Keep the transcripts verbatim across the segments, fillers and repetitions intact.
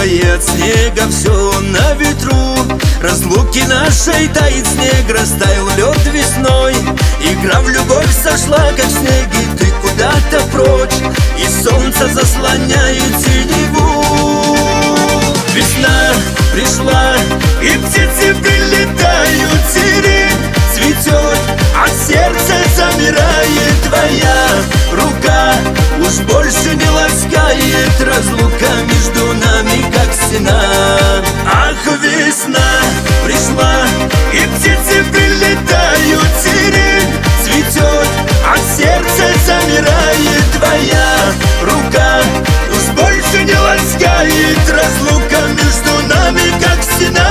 Белое от снега все на ветру, разлуки нашей тает снег, растаял лед весной. Игра в любовь сошла, как снег, и ты куда-то прочь, и солнце заслоняет синеву. Весна пришла, и птицы прилетают, сирень цветет, а сердце замирает. Твоя рука уж больше не ласкает, разлука между нами, как стена. Ах, весна пришла, и птицы прилетают, сирень цветет, а сердце замирает. Твоя рука уж больше не ласкает, разлука между нами, как стена.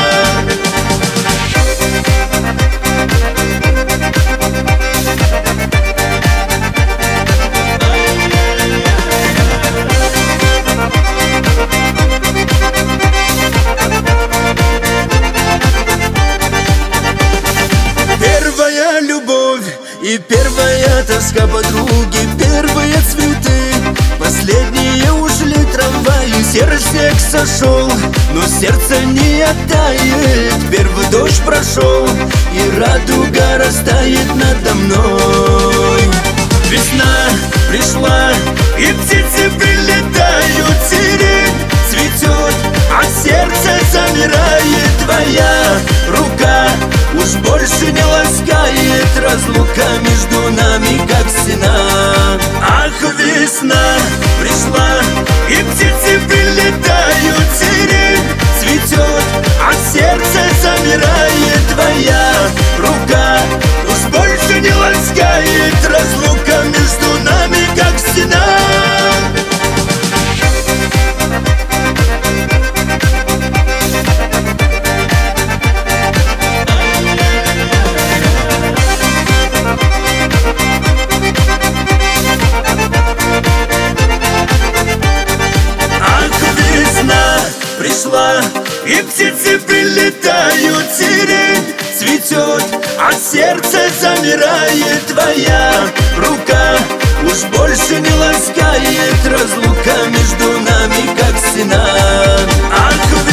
И первая тоска подруги, первые цветы, последние ушли трамваи, серый снег сошел, но сердце не оттает. Первый дождь прошел, и радуга растает надо мной. Весна пришла, и птицы прилетают, сирень цветет, а сердце замирает. Твоя рука уж больше не ласкает, разлука между нами, как стена. Ах, весна пришла, и птицы прилетают, сирень цветет, а сердце замирает. Твоя рука уж больше не ласкает, разлука между нами, как стена. Пришла, и птицы прилетают, сирень цветет, а сердце замирает. Твоя рука уж больше не ласкает, разлука между нами, как стена. Ах,